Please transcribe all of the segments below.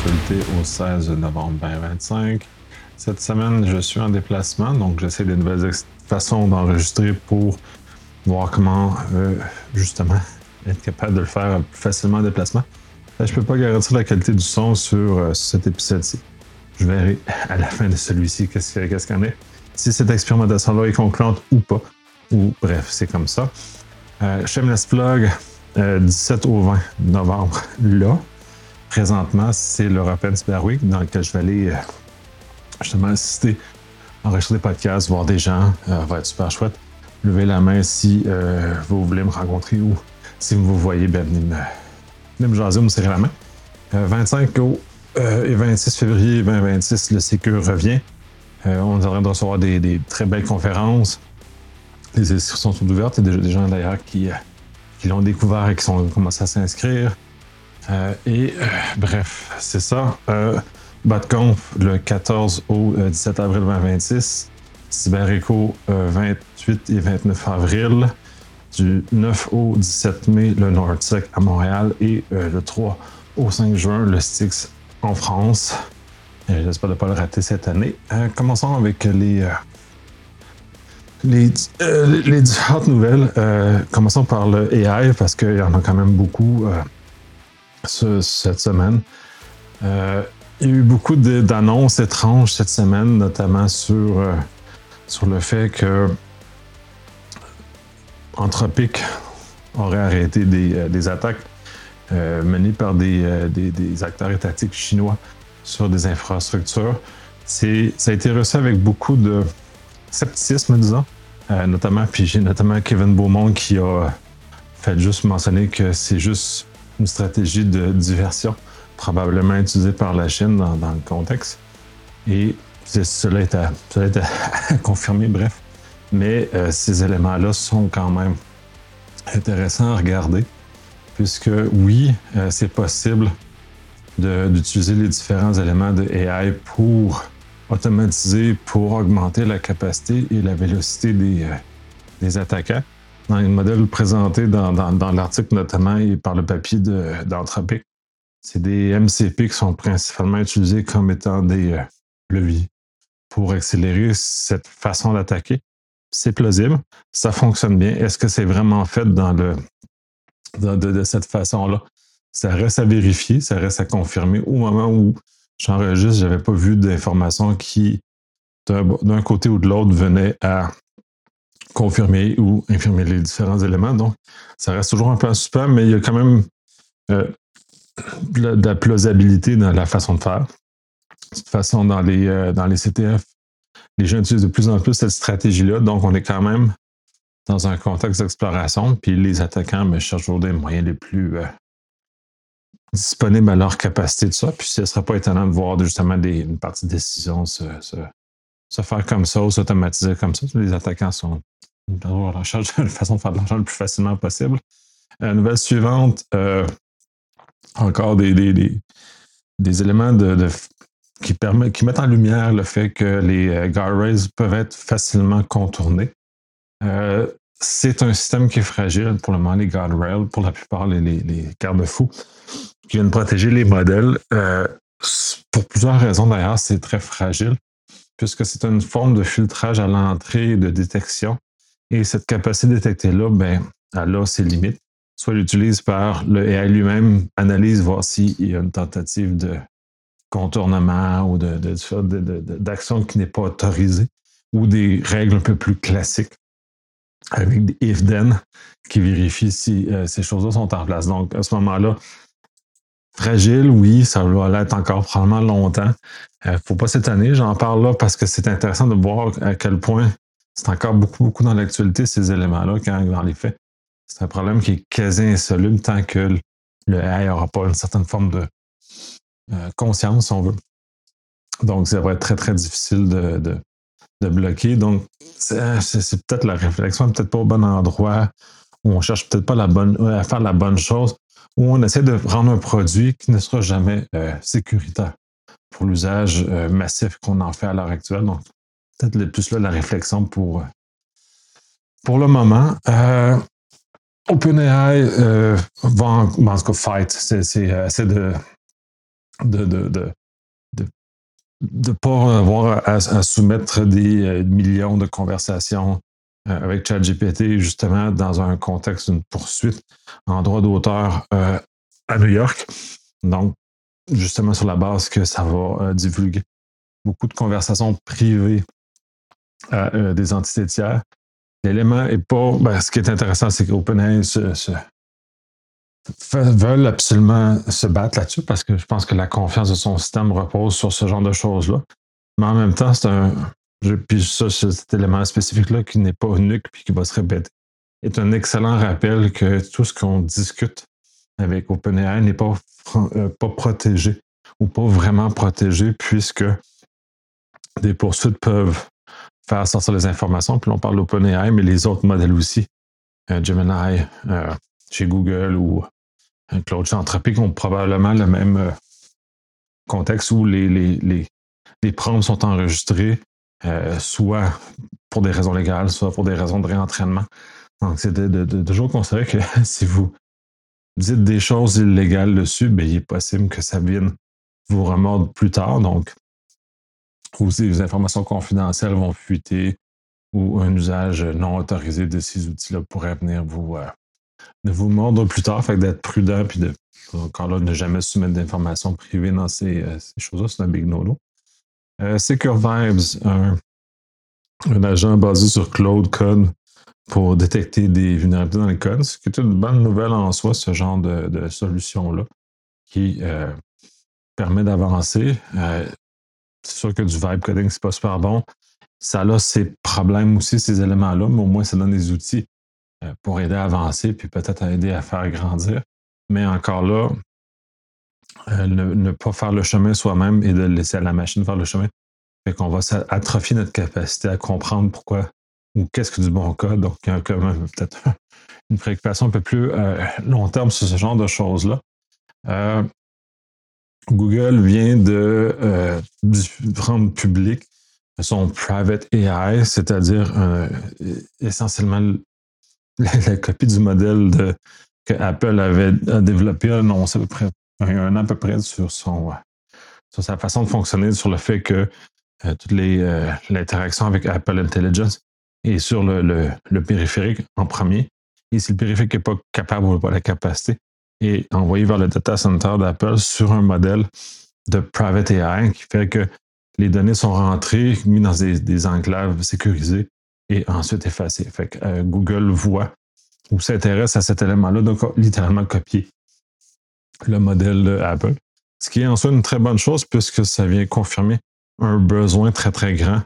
l'actualité au 16 novembre 2025. Cette semaine, je suis en déplacement, donc j'essaie de nouvelles façons d'enregistrer pour voir comment, justement, être capable de le faire plus facilement en déplacement. Je ne peux pas garantir la qualité du son sur cet épisode-ci. Je verrai à la fin de celui-ci qu'est-ce qu'il y en a. Si cette expérimentation-là est concluante ou pas. Ou bref, c'est comme ça. Shameless Plug, 17 au 20 novembre, là. Présentement, c'est l'European Cyber Week dans lequel je vais aller justement assister, enregistrer des podcasts, voir des gens. Ça va être super chouette. Levez la main si vous voulez me rencontrer ou si vous me voyez, ben, venez me jaser ou me serrer la main. 25 et 26 février 2026, le Sécure revient. On est en train de recevoir des très belles conférences. Les inscriptions sont ouvertes. Il y a déjà des gens d'ailleurs qui l'ont découvert et qui sont commencé à s'inscrire. Bref, c'est ça. BotConf le 14 au 17 avril 2026. CyberEcho 28 et 29 avril. Du 9 au 17 mai, le NordSec à Montréal. Et le 3 au 5 juin, le Styx en France. J'espère ne pas le rater cette année. Commençons avec les différentes nouvelles. Commençons par le AI parce qu'il y en a quand même beaucoup cette semaine. Il y a eu beaucoup d'annonces étranges cette semaine, notamment sur le fait que Anthropic aurait arrêté des attaques menées par des acteurs étatiques chinois sur des infrastructures. Ça a été reçu avec beaucoup de scepticisme, disons. Notamment Kevin Beaumont qui a fait juste mentionner que c'est juste une stratégie de diversion, probablement utilisée par la Chine dans le contexte. Et cela est à confirmer, bref. Mais ces éléments-là sont quand même intéressants à regarder, puisque oui, c'est possible d'utiliser les différents éléments de AI pour automatiser, pour augmenter la capacité et la vélocité des attaquants. Dans les modèles présentés dans l'article notamment et par le papier d'Anthropic, c'est des MCP qui sont principalement utilisés comme étant des leviers pour accélérer cette façon d'attaquer. C'est plausible, ça fonctionne bien. Est-ce que c'est vraiment fait de cette façon-là? Ça reste à vérifier, ça reste à confirmer. Au moment où j'enregistre, je n'avais pas vu d'informations qui, d'un côté ou de l'autre, venaient à confirmer ou infirmer les différents éléments. Donc, ça reste toujours un peu en suspens, mais il y a quand même de la plausibilité dans la façon de faire. De toute façon, dans les CTF, les gens utilisent de plus en plus cette stratégie-là, donc on est quand même dans un contexte d'exploration, puis les attaquants cherchent toujours des moyens les plus disponibles à leur capacité de ça, puis ce ne serait pas étonnant de voir justement une partie de décision se faire comme ça ou s'automatiser comme ça. Les attaquants sont en recherche d'une façon de faire de l'argent le plus facilement possible. Nouvelle suivante, encore des éléments qui mettent en lumière le fait que les guardrails peuvent être facilement contournés. C'est un système qui est fragile pour le moment, les guardrails, pour la plupart, les garde-fous qui viennent protéger les modèles. Pour plusieurs raisons d'ailleurs, c'est très fragile, puisque c'est une forme de filtrage à l'entrée de détection. Et cette capacité de détecter-là, elle a ses limites. Soit elle l'utilise par le AI lui-même, analyse, voir s'il y a une tentative de contournement ou d'action qui n'est pas autorisée, ou des règles un peu plus classiques avec des if-then qui vérifient si ces choses-là sont en place. Donc, à ce moment-là, fragile, oui, ça va l'être encore probablement longtemps. Faut pas s'étonner, j'en parle là parce que c'est intéressant de voir à quel point c'est encore beaucoup, beaucoup dans l'actualité, ces éléments-là, quand dans les faits. C'est un problème qui est quasi insoluble tant que le AI n'aura pas une certaine forme de conscience, si on veut. Donc, ça va être très, très difficile de bloquer. Donc, c'est peut-être la réflexion, peut-être pas au bon endroit, où on cherche peut-être pas à faire la bonne chose, où on essaie de rendre un produit qui ne sera jamais sécuritaire pour l'usage massif qu'on en fait à l'heure actuelle. Donc, peut-être plus là la réflexion pour le moment. OpenAI va en tout cas fight. C'est de de, de, de, de pas avoir à soumettre des millions de conversations avec ChatGPT, justement, dans un contexte d'une poursuite en droit d'auteur à New York. Donc, justement, sur la base que ça va divulguer beaucoup de conversations privées à des entités tiers. L'élément est pas. Ben, ce qui est intéressant, c'est qu'OpenAI veulent absolument se battre là-dessus parce que je pense que la confiance de son système repose sur ce genre de choses-là. Mais en même temps, puis ça, cet élément spécifique-là qui n'est pas unique puis qui va se répéter, est un excellent rappel que tout ce qu'on discute avec OpenAI n'est pas protégé ou pas vraiment protégé puisque des poursuites peuvent faire sortir les informations. Puis on parle d'OpenAI, mais les autres modèles aussi, Gemini chez Google ou Claude Anthropique ont probablement le même contexte où les prompts sont enregistrés, soit pour des raisons légales, soit pour des raisons de réentraînement. Donc, c'est de toujours considérer que si vous dites des choses illégales dessus, ben, il est possible que ça vienne vous remordre plus tard. Donc, ou si les informations confidentielles vont fuiter ou un usage non autorisé de ces outils-là pourrait venir vous mordre plus tard. Fait que d'être prudent puis de encore là, ne jamais soumettre d'informations privées dans ces choses-là, c'est un big no-no. Secure Vibes, un agent basé sur Cloud Code pour détecter des vulnérabilités dans les codes, ce qui est une bonne nouvelle en soi, ce genre de solution-là, qui permet d'avancer. C'est sûr que du vibe coding, c'est pas super bon. Ça a ses problèmes aussi, ces éléments-là, mais au moins, ça donne des outils pour aider à avancer, puis peut-être à aider à faire grandir. Mais encore là, ne pas faire le chemin soi-même et de laisser à la machine faire le chemin. Fait qu'on va atrophier notre capacité à comprendre pourquoi ou qu'est-ce que du bon code. Donc, il y a quand même peut-être une préoccupation un peu plus long terme sur ce genre de choses-là. Google vient de rendre public son Private AI, c'est-à-dire essentiellement la copie du modèle que Apple avait développé, annoncé à peu près un an à peu près sur sa façon de fonctionner, sur le fait que toute l'interaction avec Apple Intelligence est sur le périphérique en premier. Et si le périphérique n'est pas capable ou n'a pas la capacité, est envoyé vers le data center d'Apple sur un modèle de Private AI qui fait que les données sont rentrées, mises dans des enclaves sécurisées et ensuite effacées. Fait que Google voit ou s'intéresse à cet élément-là, donc littéralement copier le modèle d'Apple. Ce qui est en soi une très bonne chose puisque ça vient confirmer un besoin très, très grand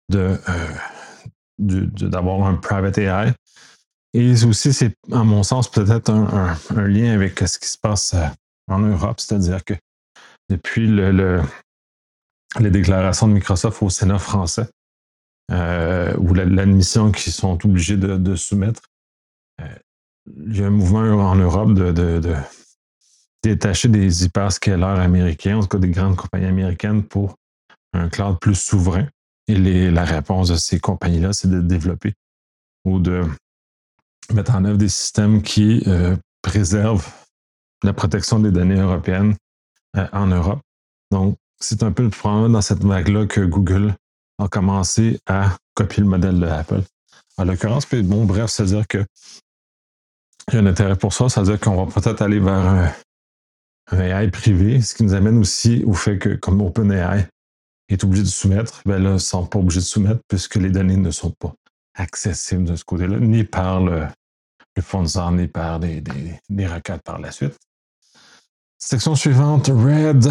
d'avoir un private AI. Et aussi, c'est, à mon sens, peut-être un lien avec ce qui se passe en Europe, c'est-à-dire que depuis les déclarations de Microsoft au Sénat français, ou l'admission qu'ils sont obligés de soumettre, il y a un mouvement en Europe de détacher des hyperscalers américains, en tout cas des grandes compagnies américaines, pour un cloud plus souverain. Et la réponse de ces compagnies-là, c'est de développer ou de mettre en œuvre des systèmes qui préservent la protection des données européennes en Europe. Donc, c'est un peu probablement dans cette vague-là que Google a commencé à copier le modèle de Apple. En l'occurrence, puis bon, bref, c'est-à-dire qu'il y a un intérêt pour ça, c'est-à-dire qu'on va peut-être aller vers un AI privé, ce qui nous amène aussi au fait que, comme OpenAI est obligé de soumettre, ben là, ils ne sont pas obligés de soumettre puisque les données ne sont pas accessibles de ce côté-là, ni par le fournisseur, ni par des requêtes par la suite. Section suivante, Red.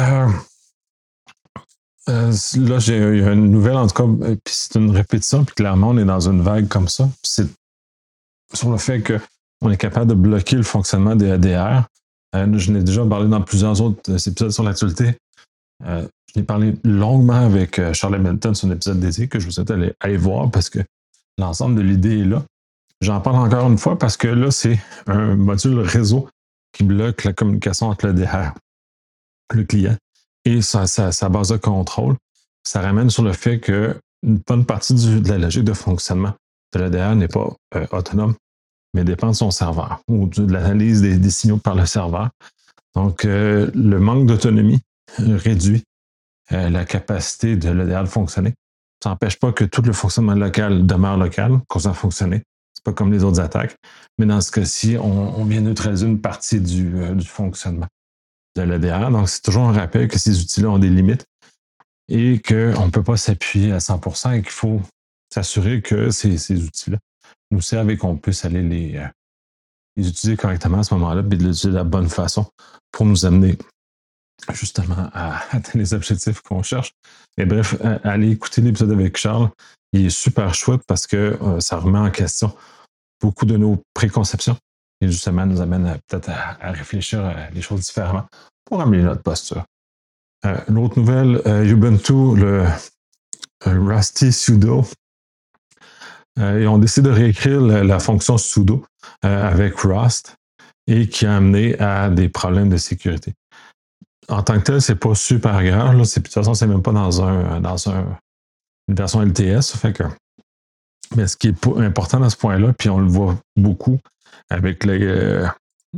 Là, il y a une nouvelle, en tout cas, puis c'est une répétition, puis clairement, on est dans une vague comme ça. C'est sur le fait qu'on est capable de bloquer le fonctionnement des ADR. Je n'ai déjà parlé dans plusieurs autres épisodes sur l'actualité. Je n'ai parlé longuement avec Charles Hamilton sur un épisode dédié que je vous invite à aller voir parce que l'ensemble de l'idée est là. J'en parle encore une fois parce que là, c'est un module réseau qui bloque la communication entre l'ADR, le client, et sa base de contrôle. Ça ramène sur le fait qu'une bonne partie de la logique de fonctionnement de l'ADR n'est pas autonome, mais dépend de son serveur ou de l'analyse des signaux par le serveur. Donc, le manque d'autonomie réduit la capacité de l'EDA de fonctionner. Ça n'empêche pas que tout le fonctionnement local demeure local, continue à fonctionner. C'est pas comme les autres attaques. Mais dans ce cas-ci, on vient neutraliser une partie du fonctionnement de l'EDR. Donc, c'est toujours un rappel que ces outils-là ont des limites et qu'on ne peut pas s'appuyer à 100% et qu'il faut s'assurer que ces outils-là nous servent et qu'on puisse aller les utiliser correctement à ce moment-là et de les utiliser de la bonne façon pour nous amener justement à atteindre les objectifs qu'on cherche. Et bref, allez écouter l'épisode avec Charles. Il est super chouette parce que ça remet en question beaucoup de nos préconceptions et justement nous amène peut-être à réfléchir à les choses différemment pour améliorer notre posture. L'autre nouvelle, Ubuntu, le Rusty sudo, ils ont décidé de réécrire la fonction sudo avec Rust et qui a amené à des problèmes de sécurité. En tant que tel, c'est pas super grave. Là. De toute façon, c'est même pas dans une version LTS. Fait que, mais ce qui est important dans ce point-là, puis on le voit beaucoup avec les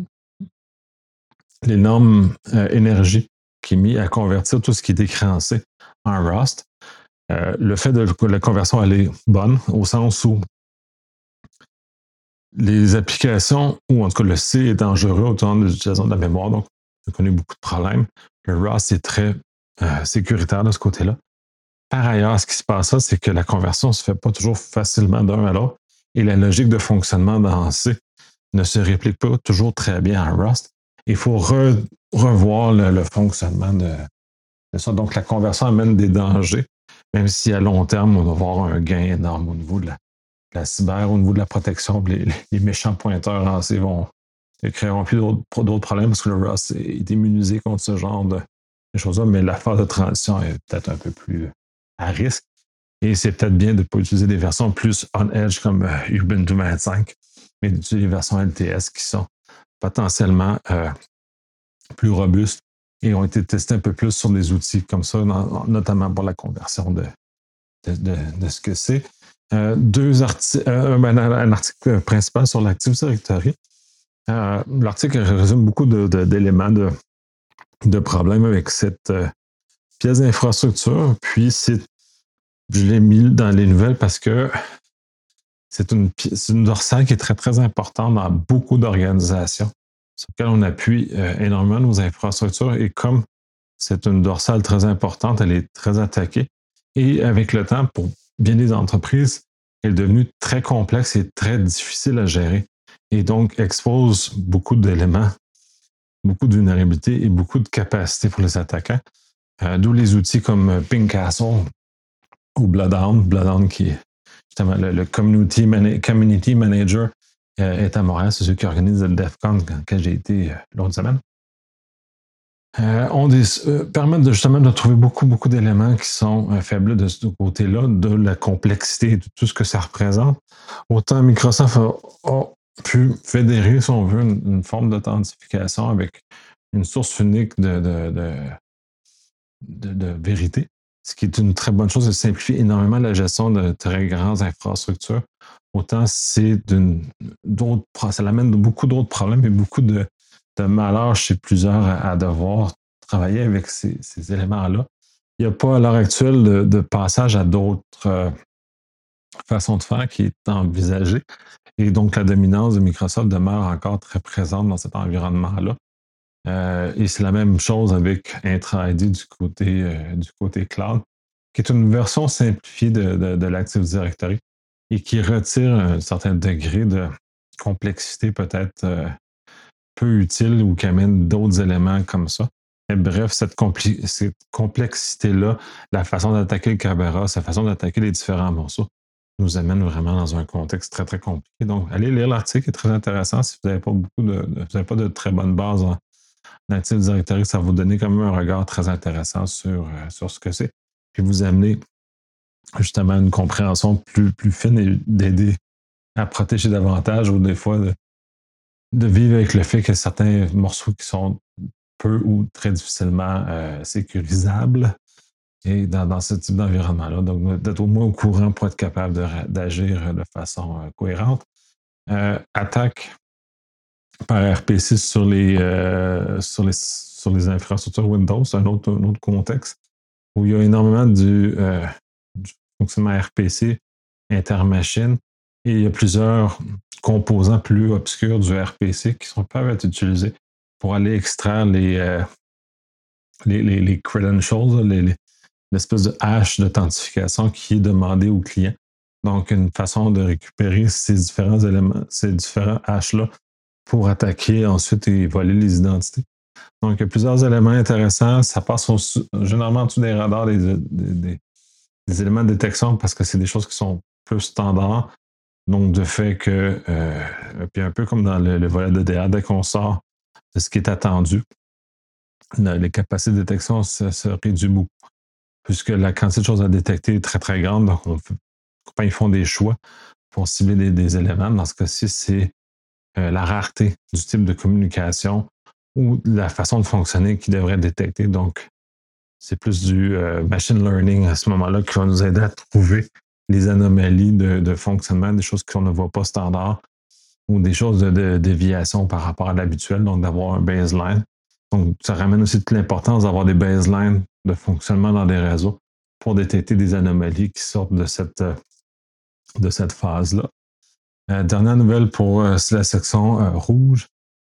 normes énergie qui est mis à convertir tout ce qui est décréancé en Rust. Le fait que la conversion elle est bonne, au sens où les applications, ou en tout cas le C est dangereux autour de l'utilisation de la mémoire, donc on connaît beaucoup de problèmes. Le Rust est très sécuritaire de ce côté-là. Par ailleurs, ce qui se passe là, c'est que la conversion ne se fait pas toujours facilement d'un à l'autre et la logique de fonctionnement dans C ne se réplique pas toujours très bien en Rust. Il faut revoir le fonctionnement de ça. Donc, la conversion amène des dangers, même si à long terme, on va avoir un gain énorme au niveau de la cyber, au niveau de la protection. Les méchants pointeurs en C créeront plus d'autres problèmes parce que le Rust est immunisé contre ce genre de choses-là, mais la phase de transition est peut-être un peu plus à risque. Et c'est peut-être bien de ne pas utiliser des versions plus on-edge comme Ubuntu 25, mais d'utiliser des versions LTS qui sont potentiellement plus robustes et ont été testées un peu plus sur des outils comme ça, notamment pour la conversion de ce que c'est. Un article principal sur l'Active Directory. L'article résume beaucoup d'éléments de problèmes avec cette pièce d'infrastructure. Puis, je l'ai mis dans les nouvelles parce que c'est une dorsale qui est très, très importante dans beaucoup d'organisations sur lesquelles on appuie énormément nos infrastructures. Et comme c'est une dorsale très importante, elle est très attaquée. Et avec le temps, pour bien des entreprises, elle est devenue très complexe et très difficile à gérer. Et donc, expose beaucoup d'éléments, beaucoup de vulnérabilités et beaucoup de capacités pour les attaquants. D'où les outils comme Pingcastle ou Bloodhound. Bloodhound qui est justement le Community Manager est à Montréal. C'est ceux qui organisent le DEFCON quand j'ai été l'autre semaine. Permettent justement de trouver beaucoup d'éléments qui sont faibles de ce côté-là, de la complexité, de tout ce que ça représente. Autant Microsoft a pu fédérer, si on veut, une forme d'authentification avec une source unique de vérité, ce qui est une très bonne chose. Ça simplifie énormément la gestion de très grandes infrastructures. Autant ça amène beaucoup d'autres problèmes et beaucoup de malheur chez plusieurs à devoir travailler avec ces éléments-là. Il n'y a pas à l'heure actuelle de passage à d'autres façons de faire qui est envisagée. Et donc, la dominance de Microsoft demeure encore très présente dans cet environnement-là. Et c'est la même chose avec Intra-ID du côté cloud, qui est une version simplifiée de l'Active Directory et qui retire un certain degré de complexité peut-être peu utile ou qui amène d'autres éléments comme ça. Et bref, cette complexité-là, la façon d'attaquer le Kerberos, la façon d'attaquer les différents morceaux, nous amène vraiment dans un contexte très, très compliqué. Donc, allez lire l'article, qui est très intéressant. Si vous n'avez pas de très bonne base en Active Directory, ça va vous donner quand même un regard très intéressant sur ce que c'est. Puis vous amener justement une compréhension plus fine et d'aider à protéger davantage ou des fois de vivre avec le fait que certains morceaux qui sont peu ou très difficilement sécurisables et dans ce type d'environnement-là. Donc, d'être au moins au courant pour être capable d'agir de façon cohérente. Attaque par RPC sur les infrastructures Windows, c'est un autre contexte où il y a énormément du fonctionnement RPC intermachine et il y a plusieurs composants plus obscurs du RPC qui peuvent être utilisés pour aller extraire les credentials, l'espèce de hash d'authentification qui est demandé au client. Donc, une façon de récupérer ces différents éléments, ces différents hashes-là pour attaquer ensuite et voler les identités. Donc, il y a plusieurs éléments intéressants. Ça passe généralement en dessous des radars des éléments de détection parce que c'est des choses qui sont plus standards. Donc, de fait que, puis un peu comme dans le volet de DA, dès qu'on sort de ce qui est attendu, les capacités de détection se réduisent beaucoup, puisque la quantité de choses à détecter est très, très grande. Donc, quand ils font des choix pour cibler des éléments, dans ce cas-ci, c'est la rareté du type de communication ou la façon de fonctionner qui devrait être détectée. Donc, c'est plus du machine learning à ce moment-là qui va nous aider à trouver les anomalies de fonctionnement, des choses qu'on ne voit pas standard ou des choses de déviation par rapport à l'habituel, donc d'avoir un baseline. Donc, ça ramène aussi toute l'importance d'avoir des baselines de fonctionnement dans des réseaux pour détecter des anomalies qui sortent de cette phase-là. Dernière nouvelle pour la section rouge.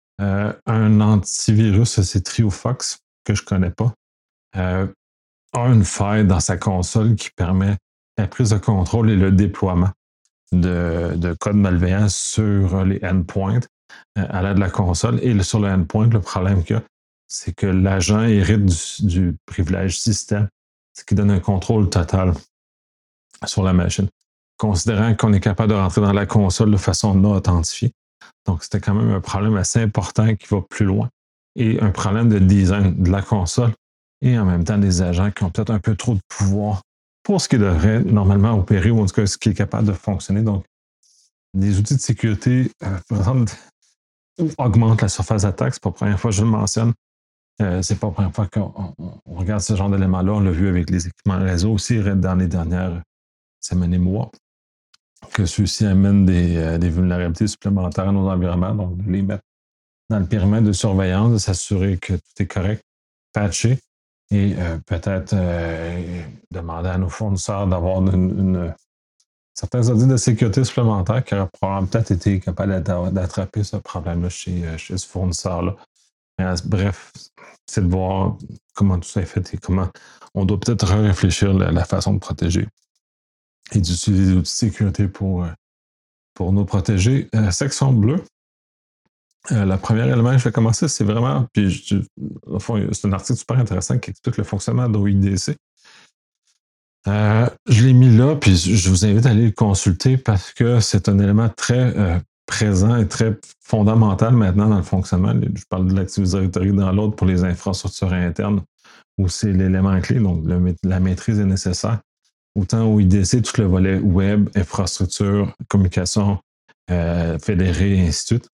Un antivirus, c'est TrioFox, que je ne connais pas, a une faille dans sa console qui permet la prise de contrôle et le déploiement de code malveillant sur les endpoints à l'aide de la console. Et sur le endpoint, le problème qu'il y a, c'est que l'agent hérite du privilège système, ce qui donne un contrôle total sur la machine, considérant qu'on est capable de rentrer dans la console de façon non authentifiée. Donc, c'était quand même un problème assez important qui va plus loin. Et un problème de design de la console et en même temps des agents qui ont peut-être un peu trop de pouvoir pour ce qui devrait normalement opérer ou en tout cas ce qui est capable de fonctionner. Donc, des outils de sécurité, par exemple, augmentent la surface d'attaque. C'est pas la première fois que je le mentionne. C'est pas la première fois qu'on regarde ce genre d'éléments-là. On l'a vu avec les équipements réseau aussi dans les dernières semaines et mois, que ceux-ci amènent des vulnérabilités supplémentaires à nos environnements. Donc, de les mettre dans le périmètre de surveillance, de s'assurer que tout est correct, patché, et peut-être demander à nos fournisseurs d'avoir certains audits de sécurité supplémentaires qui auraient probablement peut-être été capables d'attraper ce problème-là chez ce fournisseur-là. Bref, c'est de voir comment tout ça est fait et comment on doit peut-être réfléchir la façon de protéger et d'utiliser des outils de sécurité pour nous protéger. Section bleue. Le premier élément que je vais commencer, c'est vraiment, puis au fond, c'est un article super intéressant qui explique le fonctionnement d'OIDC. Je l'ai mis là, puis je vous invite à aller le consulter parce que c'est un élément très présent et très fondamental maintenant dans le fonctionnement. Je parle de l'Active Directory dans l'autre pour les infrastructures internes où c'est l'élément clé, donc la maîtrise est nécessaire. Autant OIDC, tout le volet web, infrastructure, communication fédérée, et ainsi de suite.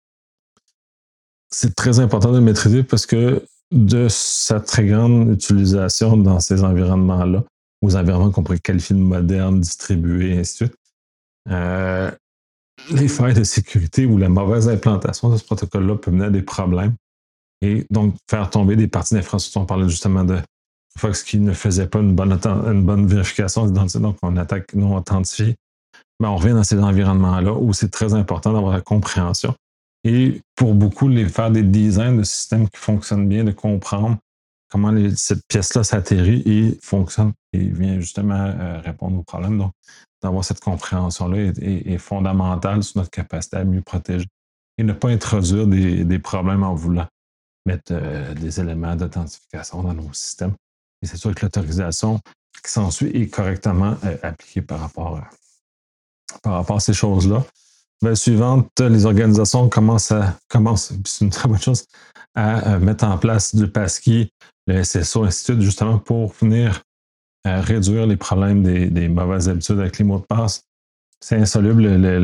C'est très important de le maîtriser parce que de sa très grande utilisation dans ces environnements-là, aux environnements qu'on pourrait qualifier de modernes, distribués, et ainsi de suite, les failles de sécurité ou la mauvaise implantation de ce protocole-là peut mener à des problèmes et donc faire tomber des parties d'infrastructure. On parlait justement de Fox qui ne faisait pas une bonne vérification d'identité, donc on attaque non authentifiée. Mais on revient dans ces environnements-là où c'est très important d'avoir la compréhension. Et pour beaucoup, faire des designs de systèmes qui fonctionnent bien, de comprendre comment cette pièce-là s'atterrit et fonctionne et vient justement répondre aux problèmes. Donc, d'avoir cette compréhension-là est fondamentale sur notre capacité à mieux protéger et ne pas introduire des problèmes en voulant mettre des éléments d'authentification dans nos systèmes. Et c'est sûr que l'autorisation qui s'ensuit est correctement appliquée par rapport à ces choses-là. La suivante, les organisations commencent, c'est une très bonne chose, à mettre en place le passkey, le SSO, ainsi de suite, justement pour venir réduire les problèmes des mauvaises habitudes avec les mots de passe. C'est insoluble.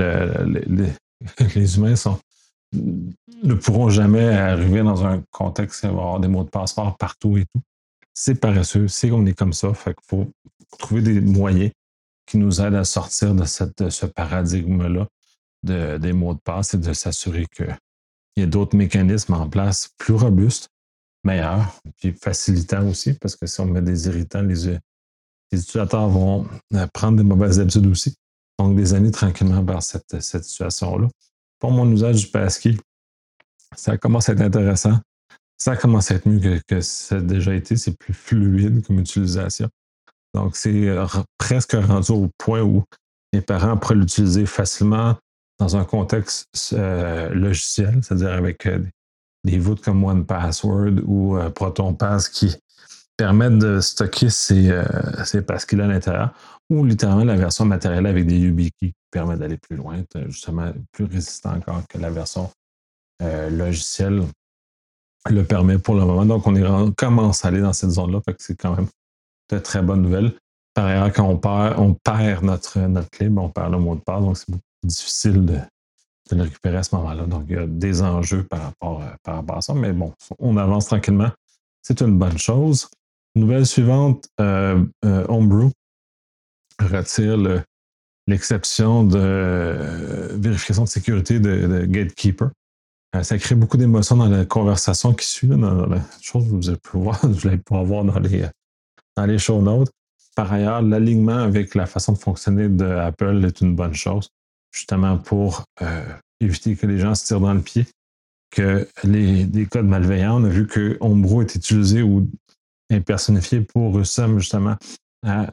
Les humains ne pourront jamais arriver dans un contexte où il va y avoir des mots de passe forts partout et tout. C'est paresseux, on est comme ça. Fait qu'il faut trouver des moyens qui nous aident à sortir de ce paradigme-là des mots de passe et de s'assurer que il y a d'autres mécanismes en place plus robustes, meilleurs, puis facilitants aussi, parce que si on met des irritants, les utilisateurs vont prendre des mauvaises habitudes aussi. Donc, des années tranquillement vers cette situation-là. Pour mon usage du passkey, ça commence à être intéressant. Ça commence à être mieux que ça a déjà été. C'est plus fluide comme utilisation. Donc, c'est presque rendu au point où les parents pourraient l'utiliser facilement dans un contexte logiciel, c'est-à-dire avec des voûtes comme OnePassword ou ProtonPass qui permettent de stocker ces passkeys-là à l'intérieur, ou littéralement la version matérielle avec des YubiKey qui permet d'aller plus loin, justement plus résistant encore que la version logicielle le permet pour le moment. Donc, on commence à aller dans cette zone-là, fait que c'est quand même de très bonnes nouvelles. Par ailleurs, quand on perd notre clé, on perd le mot de passe, donc c'est beaucoup plus difficile de le récupérer à ce moment-là. Donc, il y a des enjeux par rapport à ça, mais bon, on avance tranquillement. C'est une bonne chose. Nouvelle suivante, Homebrew retire l'exception de vérification de sécurité de Gatekeeper. Ça crée beaucoup d'émotions dans la conversation qui suit, dans la chose que vous allez pouvoir voir dans les show notes. Par ailleurs, l'alignement avec la façon de fonctionner de Apple est une bonne chose, justement pour éviter que les gens se tirent dans le pied, que les codes malveillants, on a vu que Homebrew est utilisé ou est personnifié pour réussir justement à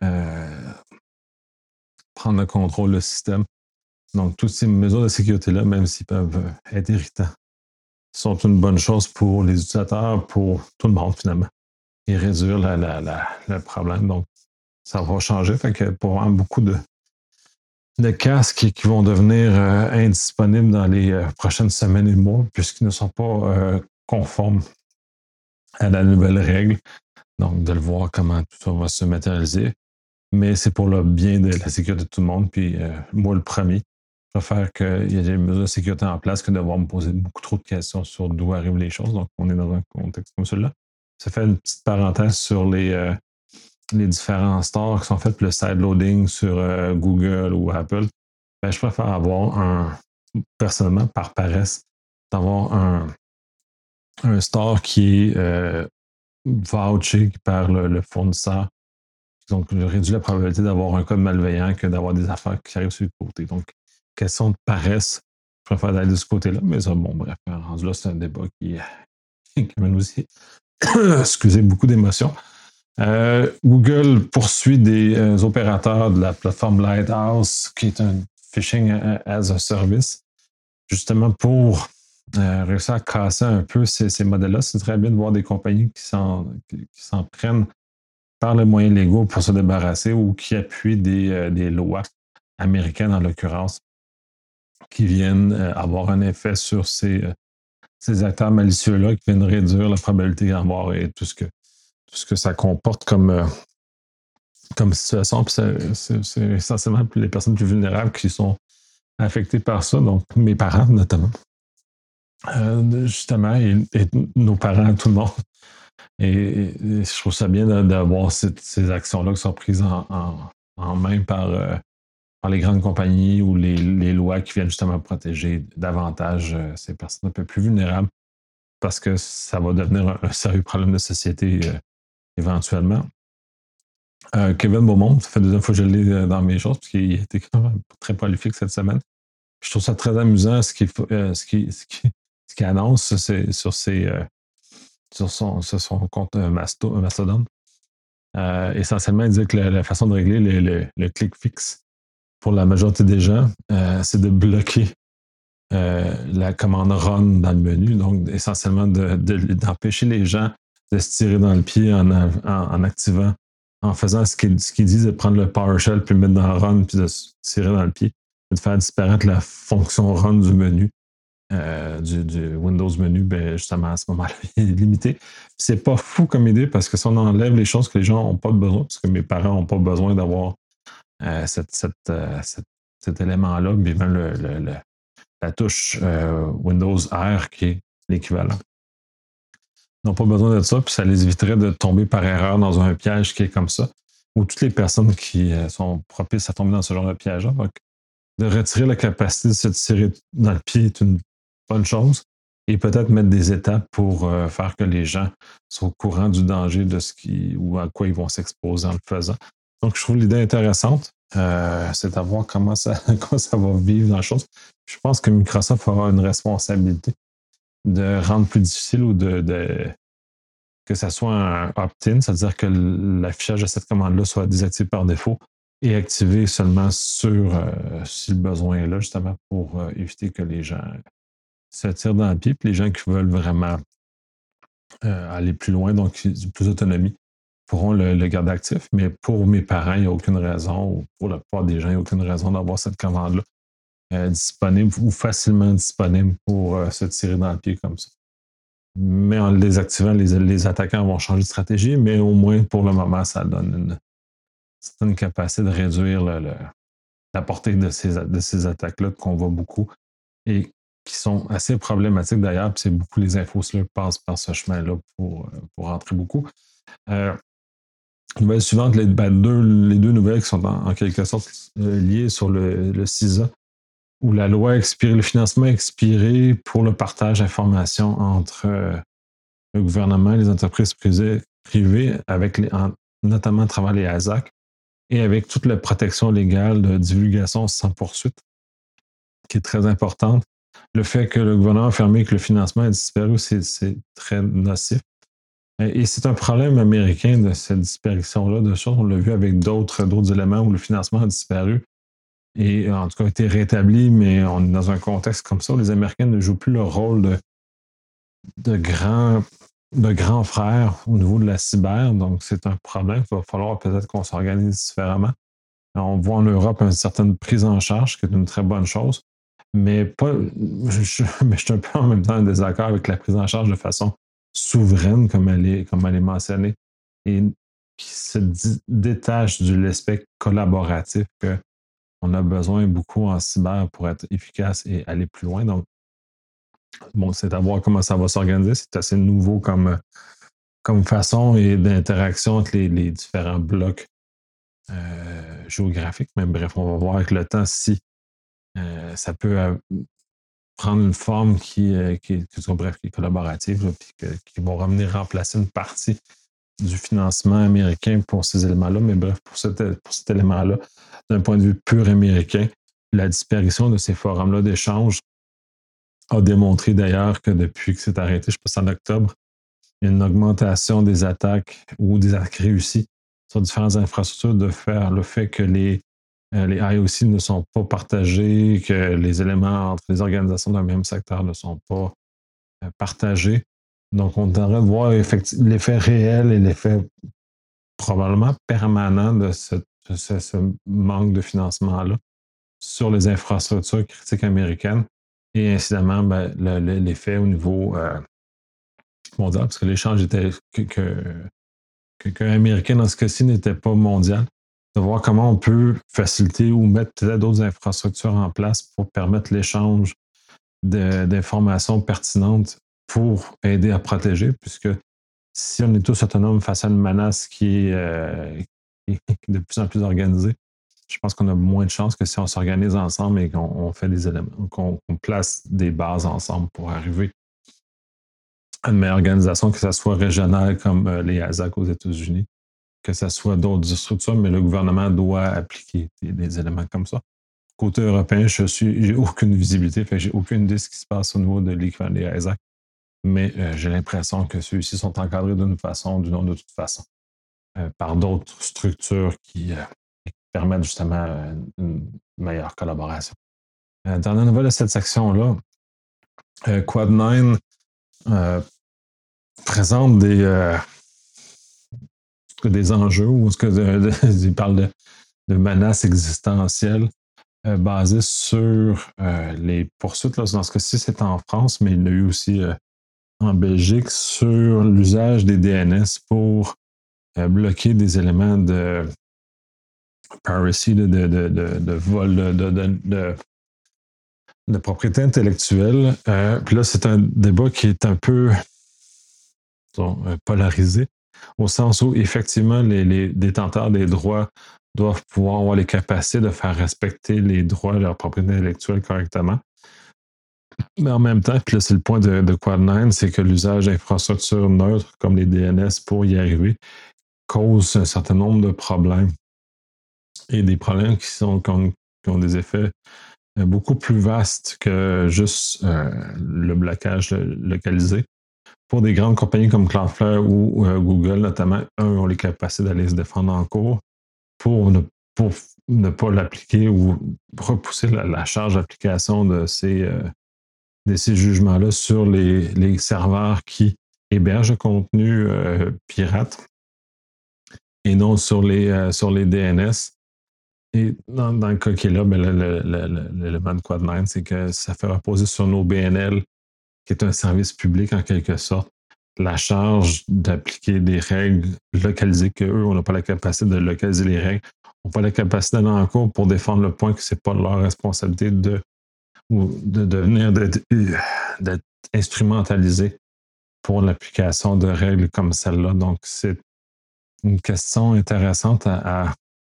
prendre le contrôle du système. Donc, toutes ces mesures de sécurité-là, même s'ils peuvent être irritants, sont une bonne chose pour les utilisateurs, pour tout le monde finalement, et réduire le problème. Donc, ça va changer. Fait que pour avoir beaucoup de casques qui vont devenir indisponibles dans les prochaines semaines et mois, puisqu'ils ne sont pas conformes à la nouvelle règle. Donc, de le voir comment tout ça va se matérialiser. Mais c'est pour le bien de la sécurité de tout le monde. Puis, moi, le premier, je préfère qu'il y ait des mesures de sécurité en place que de devoir me poser beaucoup trop de questions sur d'où arrivent les choses. Donc, on est dans un contexte comme celui-là. Ça fait une petite parenthèse sur les différents stores qui sont faits pour le sideloading sur Google ou Apple. Ben, je préfère avoir personnellement, par paresse, d'avoir un store qui est vouché par le fournisseur. Donc, je réduis la probabilité d'avoir un code malveillant que d'avoir des affaires qui arrivent sur le côté. Donc, question de paresse, je préfère aller de ce côté-là. Mais ça, bon, bref, rendu là, c'est un débat qui mène aussi, excusez, beaucoup d'émotions. Google poursuit des opérateurs de la plateforme Lighthouse, qui est un phishing as a service, justement pour réussir à casser un peu ces modèles-là. C'est très bien de voir des compagnies qui s'en prennent par les moyens légaux pour se débarrasser ou qui appuient des lois américaines, en l'occurrence, qui viennent avoir un effet sur ces acteurs malicieux-là, qui viennent réduire la probabilité d'en avoir et tout ce que ça comporte comme situation. Puis c'est essentiellement les personnes plus vulnérables qui sont affectées par ça, donc mes parents notamment. Justement, et nos parents, tout le monde. Et je trouve ça bien d'avoir ces actions-là qui sont prises en main par les grandes compagnies ou les lois qui viennent justement protéger davantage ces personnes un peu plus vulnérables parce que ça va devenir un sérieux problème de société éventuellement. Kevin Beaumont, ça fait 2 fois que je l'ai dans mes choses, parce qu'il était quand même très prolifique cette semaine. Je trouve ça très amusant ce qu'il annonce sur son compte Mastodon. Essentiellement, il dit que la façon de régler le click fix pour la majorité des gens, c'est de bloquer la commande run dans le menu. Donc, essentiellement, d'empêcher les gens de se tirer dans le pied en activant, en faisant ce qu'ils disent, de prendre le PowerShell puis le mettre dans run puis de se tirer dans le pied, de faire disparaître la fonction run du menu. Du Windows menu, ben justement à ce moment-là, il est limité. C'est pas fou comme idée parce que si on enlève les choses que les gens n'ont pas besoin, parce que mes parents n'ont pas besoin d'avoir cet élément-là, mais même la touche Windows R qui est l'équivalent. Ils n'ont pas besoin de ça, puis ça les éviterait de tomber par erreur dans un piège qui est comme ça, où toutes les personnes qui sont propices à tomber dans ce genre de piège-là. Donc, de retirer la capacité de se tirer dans le pied est une bonne chose. et peut-être mettre des étapes pour faire que les gens soient au courant du danger de ou à quoi ils vont s'exposer en le faisant. Donc, je trouve l'idée intéressante. C'est à voir comment comment ça va vivre dans la chose. Je pense que Microsoft aura une responsabilité de rendre plus difficile ou que ça soit un opt-in, c'est-à-dire que l'affichage de cette commande-là soit désactivé par défaut et activé seulement si le besoin est là, justement, pour éviter que les gens se tirent dans le pied. Puis les gens qui veulent vraiment aller plus loin, donc plus d'autonomie, pourront le garder actif. Mais pour mes parents, il n'y a aucune raison, ou pour la plupart des gens, il n'y a aucune raison d'avoir cette commande-là disponible ou facilement disponible pour se tirer dans le pied comme ça. Mais en le désactivant, les attaquants vont changer de stratégie, mais au moins pour le moment, ça donne une certaine capacité de réduire la portée de ces attaques-là qu'on voit beaucoup et qui sont assez problématiques d'ailleurs. Puis c'est beaucoup les infos qui passent par ce chemin-là pour rentrer beaucoup. Nouvelle suivante, les deux nouvelles qui sont en quelque sorte liées sur le CISA, où la loi expire, le financement a expiré pour le partage d'informations entre le gouvernement et les entreprises privées avec notamment à travers les ASAC et avec toute la protection légale de divulgation sans poursuite, qui est très importante. Le fait que le gouvernement a affirmé que le financement a disparu, c'est très nocif. Et c'est un problème américain de cette disparition-là de choses. On l'a vu avec d'autres éléments où le financement a disparu et en tout cas a été rétabli, mais on est dans un contexte comme ça où les Américains ne jouent plus leur rôle de grands frères au niveau de la cyber. Donc, c'est un problème. Il va falloir peut-être qu'on s'organise différemment. Alors, on voit en Europe une certaine prise en charge, qui est une très bonne chose, mais je suis un peu en même temps en désaccord avec la prise en charge de façon souveraine, comme elle est mentionnée, et qui se détache de l'aspect collaboratif qu'on a besoin beaucoup en cyber pour être efficace et aller plus loin. Donc, bon, c'est à voir comment ça va s'organiser. C'est assez nouveau comme façon et d'interaction entre les différents blocs géographiques. Mais bref, on va voir avec le temps si ça peut prendre une forme qui est collaborative, là, puis qui va revenir remplacer une partie du financement américain pour ces éléments-là. Mais bref, pour cet élément-là, d'un point de vue pur américain, la disparition de ces forums-là d'échange a démontré d'ailleurs que depuis que c'est arrêté, je pense en octobre, il y a une augmentation des attaques ou des attaques réussies sur différentes infrastructures de faire le fait que les IOC ne sont pas partagés, que les éléments entre les organisations d'un même secteur ne sont pas partagés. Donc, on devrait voir l'effet réel et l'effet probablement permanent de ce manque de financement-là sur les infrastructures critiques américaines et incidemment l'effet au niveau mondial, parce que l'échange était américain dans ce cas-ci n'était pas mondial, de voir comment on peut faciliter ou mettre peut-être d'autres infrastructures en place pour permettre l'échange d'informations pertinentes pour aider à protéger, puisque si on est tous autonomes face à une menace qui est de plus en plus organisée, je pense qu'on a moins de chances que si on s'organise ensemble et qu'on fait des éléments, qu'on place des bases ensemble pour arriver à une meilleure organisation, que ce soit régionale comme les ASAC aux États-Unis, que ce soit d'autres structures, mais le gouvernement doit appliquer des éléments comme ça. Côté européen, j'ai aucune visibilité, fait que j'ai aucune idée de ce qui se passe au niveau de l'équivalent des ASAC, mais j'ai l'impression que ceux-ci sont encadrés d'une façon ou d'une autre de toute façon, par d'autres structures qui permettent justement une meilleure collaboration. Dernière nouvelle de cette section-là, Quad9 présente des enjeux ou il parle de menaces existentielles basées sur les poursuites. Là, dans ce cas-ci, c'est en France, mais il y en a eu aussi en Belgique sur l'usage des DNS pour bloquer des éléments de piracy, de vol de propriété intellectuelle. Puis là, c'est un débat qui est un peu polarisé, au sens où, effectivement, les détenteurs des droits doivent pouvoir avoir les capacités de faire respecter les droits de leur propriété intellectuelle correctement. Mais en même temps, puis là, c'est le point de Quad9, c'est que l'usage d'infrastructures neutres comme les DNS pour y arriver cause un certain nombre de problèmes. Et des problèmes qui ont des effets beaucoup plus vastes que juste le blocage localisé. Pour des grandes compagnies comme Cloudflare ou Google, notamment, ont les capacités d'aller se défendre en cours pour ne pas l'appliquer ou repousser la charge d'application de ces jugements-là sur les serveurs qui hébergent le contenu pirate et non sur les DNS. Et dans le cas qui est là, ben, l'élément de Quad9, c'est que ça fait reposer sur nos BNL, qui est un service public en quelque sorte, la charge d'appliquer des règles localisées qu'eux, on n'a pas la capacité de localiser les règles, on n'a pas la capacité d'aller en cours pour défendre le point que ce n'est pas leur responsabilité de devenir d'être instrumentalisé pour l'application de règles comme celle-là. Donc, c'est une question intéressante à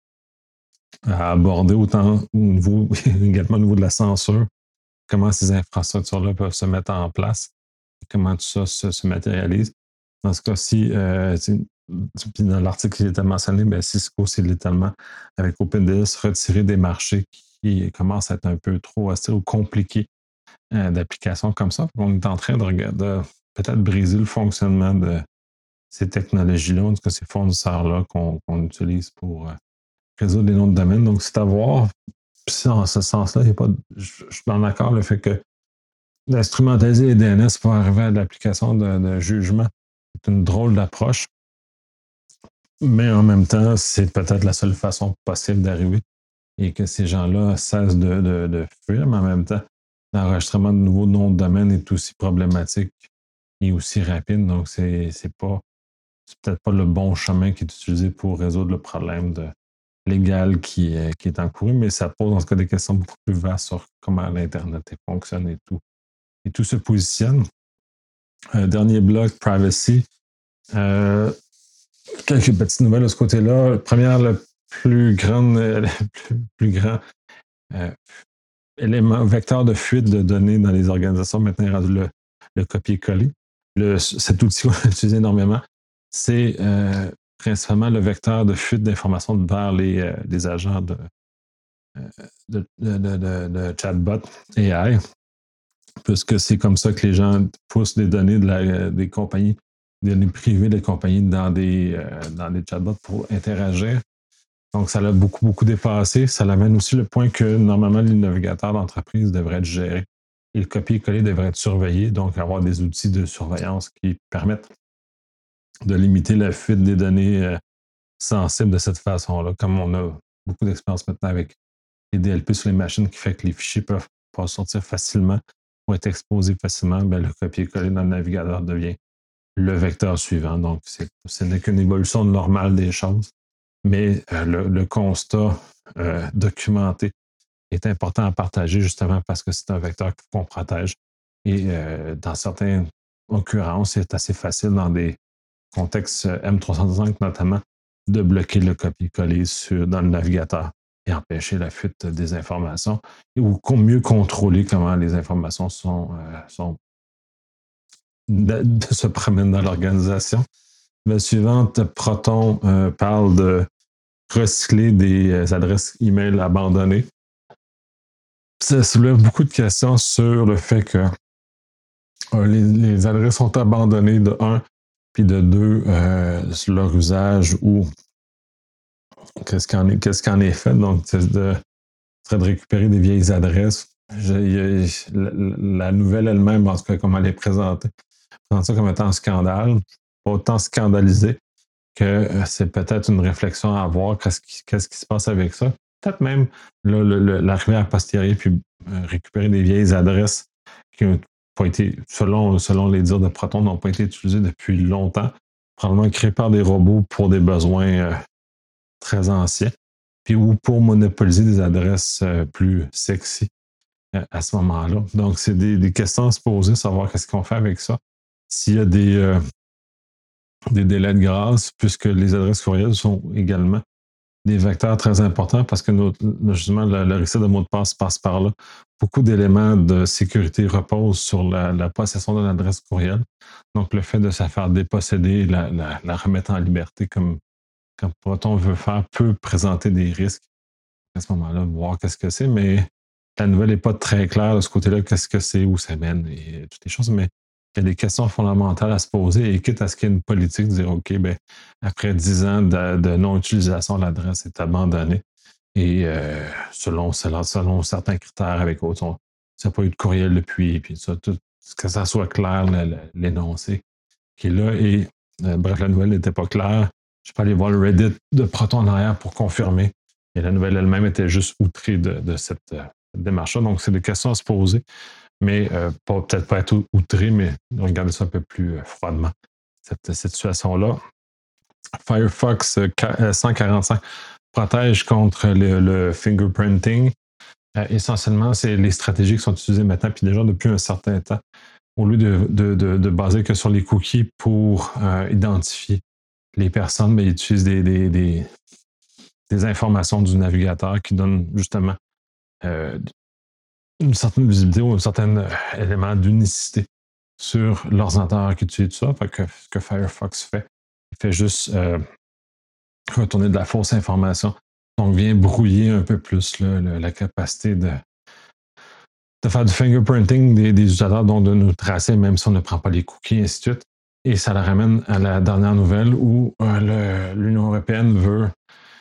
aborder autant également au niveau de la censure, comment ces infrastructures-là peuvent se mettre en place, comment tout ça se matérialise. Dans ce cas-ci, puis dans l'article qui était mentionné, ben Cisco, c'est littéralement, avec OpenDS, retirer des marchés qui commencent à être un peu trop hostiles ou compliqués d'applications comme ça. On est en train de peut-être briser le fonctionnement de ces technologies-là, en tout cas ces fournisseurs-là qu'on utilise pour résoudre les noms de domaine. Donc, c'est à voir. Puis en ce sens-là, je suis dans l'accord le fait que d'instrumentaliser les DNS pour arriver à l'application de jugement, c'est une drôle d'approche. Mais en même temps, c'est peut-être la seule façon possible d'arriver et que ces gens-là cessent de fuir, mais en même temps, l'enregistrement de nouveaux noms de domaine est aussi problématique et aussi rapide. Donc, c'est peut-être pas le bon chemin qui est utilisé pour résoudre le problème légal qui est encouru, mais ça pose en tout cas des questions beaucoup plus vastes sur comment l'Internet fonctionne et tout se positionne. Dernier bloc, privacy. Quelques petites nouvelles de ce côté-là. Première, le plus grand élément, vecteur de fuite de données dans les organisations maintenant est rendu le copier-coller. Cet outil qu'on utilise énormément, c'est principalement le vecteur de fuite d'informations vers les agents de chatbot AI, puisque c'est comme ça que les gens poussent des données des compagnies, des données privées des compagnies dans des chatbots pour interagir. Donc, ça l'a beaucoup, beaucoup dépassé. Ça l'amène aussi le point que normalement, les navigateurs d'entreprise devraient être gérés et le copier-coller devrait être surveillé, donc avoir des outils de surveillance qui permettent de limiter la fuite des données sensibles de cette façon-là, comme on a beaucoup d'expérience maintenant avec les DLP sur les machines qui fait que les fichiers peuvent pas sortir facilement ou être exposés facilement, ben, le copier-coller dans le navigateur devient le vecteur suivant. Donc, ce n'est qu'une évolution normale des choses, mais le constat documenté est important à partager justement parce que c'est un vecteur qu'on protège. Et dans certaines occurrences, c'est assez facile dans des contextes M365 notamment de bloquer le copier-coller dans le navigateur et empêcher la fuite des informations ou mieux contrôler comment les informations se promènent dans l'organisation. La suivante, Proton parle de recycler des adresses email abandonnées. Ça soulève beaucoup de questions sur le fait que les adresses sont abandonnées de 1, puis de 2, leur usage ou qu'est-ce qu'en est fait. Donc, ce serait de récupérer des vieilles adresses. La nouvelle elle-même, en tout cas, comme elle est présentée, présente ça comme étant un scandale, pas autant scandalisé que c'est peut-être une réflexion à avoir. Qu'est-ce qui se passe avec ça? Peut-être même l'arrivée à posteriori, puis récupérer des vieilles adresses qui n'ont pas été, selon les dires de Proton, n'ont pas été utilisées depuis longtemps, probablement créées par des robots pour des besoins très anciens, puis ou pour monopoliser des adresses plus sexy à ce moment-là. Donc, c'est des questions à se poser, savoir qu'est-ce qu'on fait avec ça. S'il y a des délais de grâce, puisque les adresses courriels sont également des vecteurs très importants parce que justement, le reset de mot de passe passe par là. Beaucoup d'éléments de sécurité reposent sur la possession de l'adresse courriel. Donc, le fait de se faire déposséder, la remettre en liberté comme quand on veut faire peut présenter des risques à ce moment-là, voir qu'est-ce que c'est, mais la nouvelle n'est pas très claire de ce côté-là, qu'est-ce que c'est, où ça mène et toutes les choses, mais il y a des questions fondamentales à se poser et quitte à ce qu'il y ait une politique, de dire, OK, ben, après 10 ans de non-utilisation, l'adresse est abandonnée et selon certains critères avec autres, ça n'a pas eu de courriel depuis, puis ça, tout, que ça soit clair, l'énoncé qui est là et bref, la nouvelle n'était pas claire. Je peux aller voir le Reddit de Proton en arrière pour confirmer. Et la nouvelle elle-même était juste outrée de cette démarche-là. Donc, c'est des questions à se poser, mais peut-être pas être outré, mais regarder ça un peu plus froidement, cette situation-là. Firefox 145 protège contre le fingerprinting. Essentiellement, c'est les stratégies qui sont utilisées maintenant, puis déjà depuis un certain temps, au lieu de baser que sur les cookies pour identifier les personnes, mais ils utilisent des informations du navigateur qui donnent justement euh, une certaine visibilité ou un certain élément d'unicité sur l'ordinateur qui utilise tout ça. Fait que ce que Firefox fait, il fait juste retourner de la fausse information. Donc, vient brouiller un peu plus la capacité de faire du fingerprinting des utilisateurs, donc de nous tracer, même si on ne prend pas les cookies, et ainsi de suite. Et ça la ramène à la dernière nouvelle où l'Union européenne veut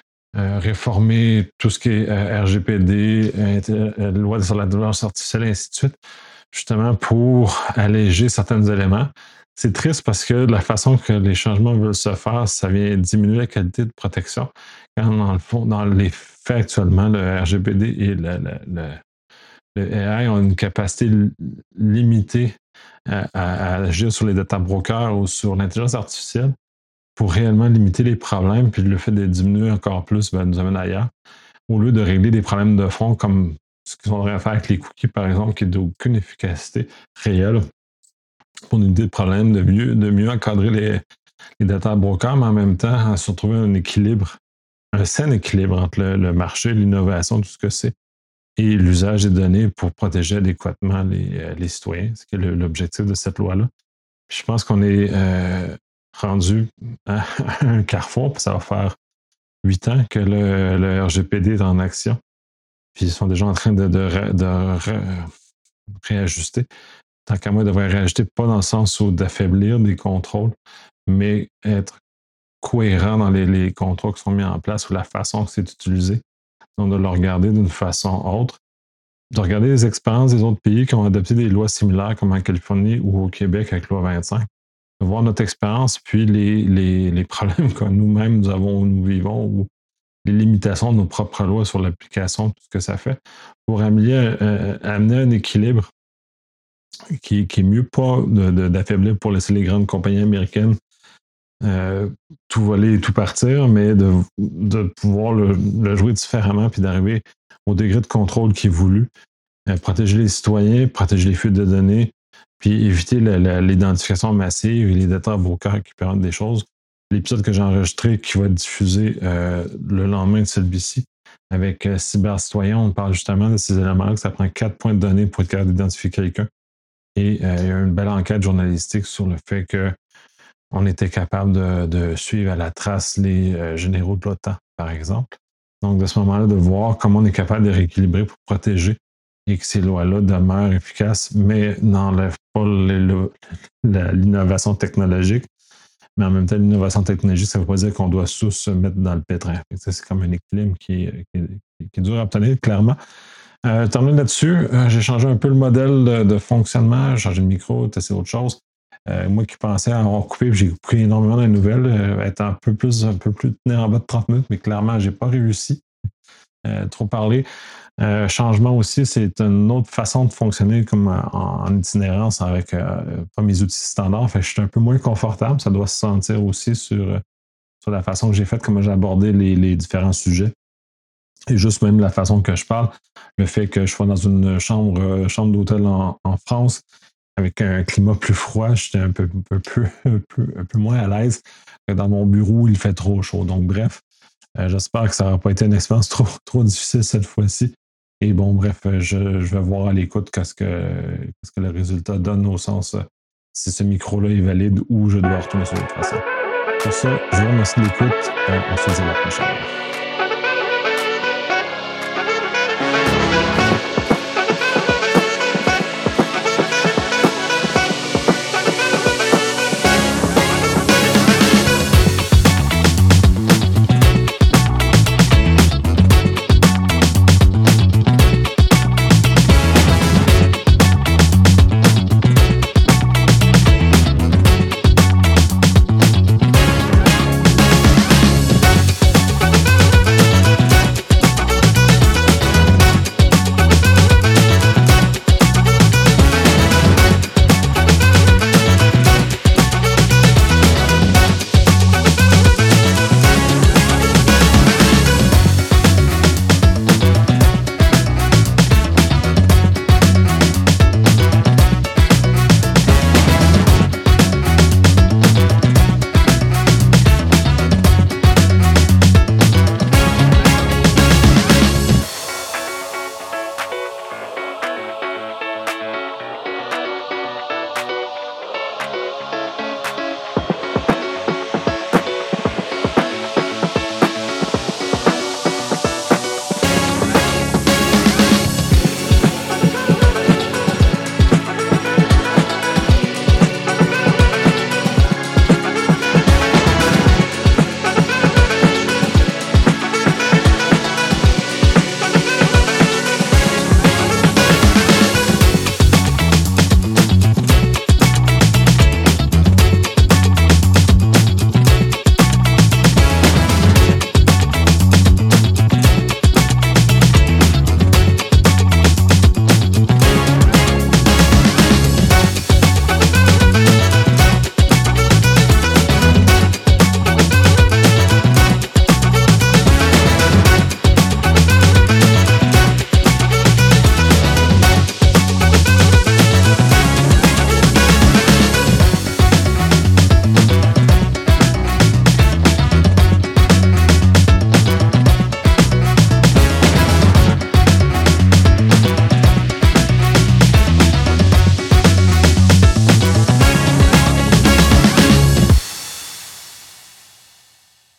réformer tout ce qui est RGPD, loi sur l'intelligence artificielle, et ainsi de suite, justement pour alléger certains éléments. C'est triste parce que la façon que les changements veulent se faire, ça vient diminuer la qualité de protection. Quand dans le fond, dans les faits actuellement, le RGPD et le AI ont une capacité limitée à agir sur les data brokers ou sur l'intelligence artificielle pour réellement limiter les problèmes, puis le fait de diminuer encore plus nous amène ailleurs, au lieu de régler des problèmes de fond comme ce qu'ils ont à faire avec les cookies, par exemple, qui n'ont aucune efficacité réelle pour nous aider le problème, de mieux encadrer les data brokers, mais en même temps, se retrouver un équilibre, un sain équilibre entre le marché, l'innovation, tout ce que c'est, et l'usage des données pour protéger adéquatement les citoyens, ce qui est l'objectif de cette loi-là. Puis je pense qu'on est rendu à un carrefour, puis ça va faire 8 ans que le RGPD est en action. Puis ils sont déjà en train de réajuster. Tant qu'à moi, ils devraient réajuster, pas dans le sens où d'affaiblir des contrôles, mais être cohérent dans les contrôles qui sont mis en place ou la façon que c'est utilisé. Donc, de le regarder d'une façon autre, de regarder les expériences des autres pays qui ont adopté des lois similaires comme en Californie ou au Québec avec loi 25, de voir notre expérience, puis les problèmes que nous-mêmes nous vivons ou les limitations de nos propres lois sur l'application, tout ce que ça fait, pour amener un équilibre qui est mieux pas d'affaiblir pour laisser les grandes compagnies américaines tout voler et tout partir, mais de pouvoir le jouer différemment puis d'arriver au degré de contrôle qui est voulu. Protéger les citoyens, protéger les fuites de données, puis éviter l'identification massive et les data brokers qui permettent des choses. L'épisode que j'ai enregistré qui va être diffusé le lendemain de celui-ci avec Cybercitoyen, on parle justement de ces éléments-là, que ça prend 4 points de données pour être capable d'identifier quelqu'un. Et il y a une belle enquête journalistique sur le fait qu'on était capable de suivre à la trace les généraux de l'OTAN, par exemple. Donc, de ce moment-là, de voir comment on est capable de rééquilibrer pour protéger et que ces lois-là demeurent efficaces, mais n'enlèvent pas l'innovation technologique. Mais en même temps, l'innovation technologique, ça ne veut pas dire qu'on doit tous se mettre dans le pétrin. C'est comme un équilibre qui est dur à obtenir, clairement. Terminé là-dessus, j'ai changé un peu le modèle de fonctionnement, j'ai changé de micro, testé autre chose. Moi qui pensais avoir coupé, j'ai coupé énormément de nouvelles, être un peu plus tenir en bas de 30 minutes, mais clairement, j'ai pas réussi. Trop parler. Changement aussi, c'est une autre façon de fonctionner comme en itinérance avec pas mes outils standards. Fait que je suis un peu moins confortable. Ça doit se sentir aussi sur la façon que j'ai faite, comment j'ai abordé les différents sujets. Et juste même la façon que je parle, le fait que je sois dans une chambre d'hôtel en France avec un climat plus froid, j'étais un peu moins à l'aise que dans mon bureau où il fait trop chaud. Donc bref, J'espère que ça n'aura pas été une expérience trop difficile cette fois-ci. Et bon, bref, je vais voir à l'écoute qu'est-ce que le résultat donne au sens si ce micro-là est valide ou je dois retourner sur l'autre façon. Pour ça, je vous remercie de l'écoute. On se dit à la prochaine.